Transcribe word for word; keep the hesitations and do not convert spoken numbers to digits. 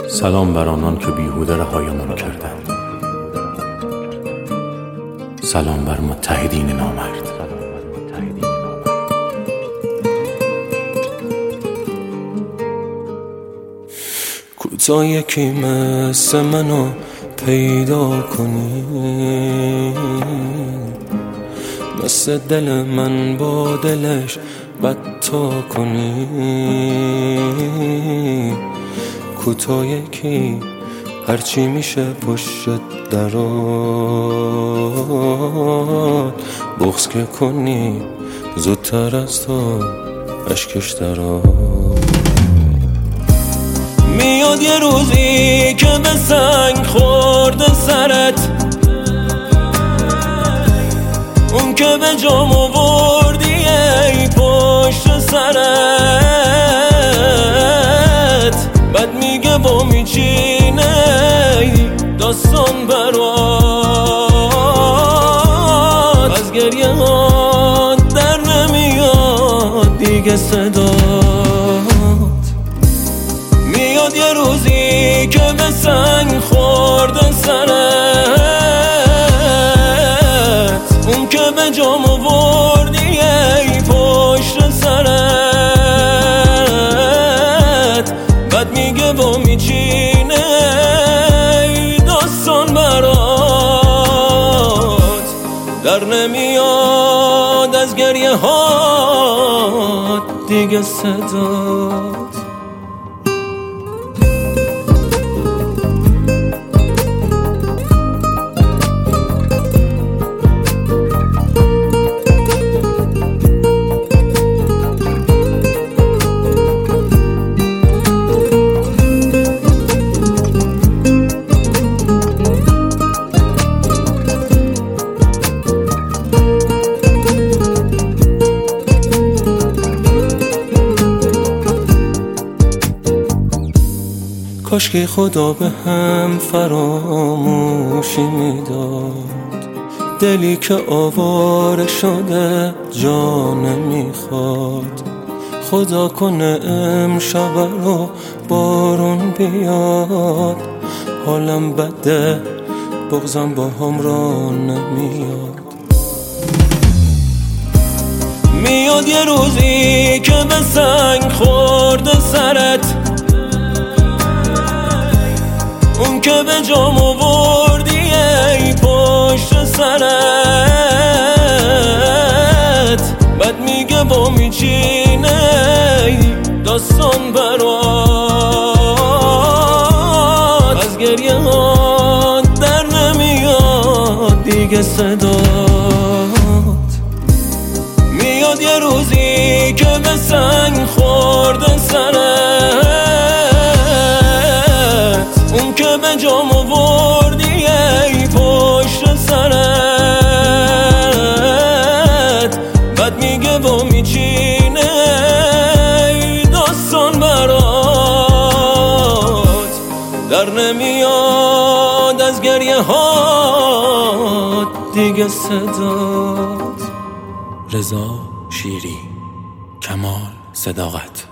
سلام بر آنان که بیهوده رهایمان کردند. سلام بر متحدین نامرد. کوتا یکی مثل منو پیدا کنی، مثل دل من با دلش بدتا کنی. کوتا یکی هرچی میشه پشت درات، بغض که کنی زودتر از تو اشکش درات. میاد یه روزی که به سنگ خورده سرت، اون که به جام آوردی ای پشت سرت، بعد میگه با میچینه داستان برات. از گریه ها در نمیاد دیگه صدات. میاد یه روزی که به سنگ خورده سرت، اون که به جام آوردی ای پشت سرت، بعد میگه با میچینه داستان برات. در نمیاد از گریه ها دیگه صدات. کاش که خدا به هم فراموشی میداد، دلی که آواره شده جا نمیخواد. خدا کنه امشب رو بارون بیاد، حالم بده بغضم با هم را نمیاد. میاد یه روزی که به سنگ خورده سرت، اون که به جام آوردی ای پشت سرت، بعد میگه با میچینه داستان برات. از گریه ها در نمیاد دیگه صدات. میاد یه روزی که به سنگ خورده سرت، اون که به جام آوردی ای پشت سرت، بعد میگه با میچینه داستان برات. در نمیاد از گریه ها دیگه صدات. رضا شیری، کمال صداقت.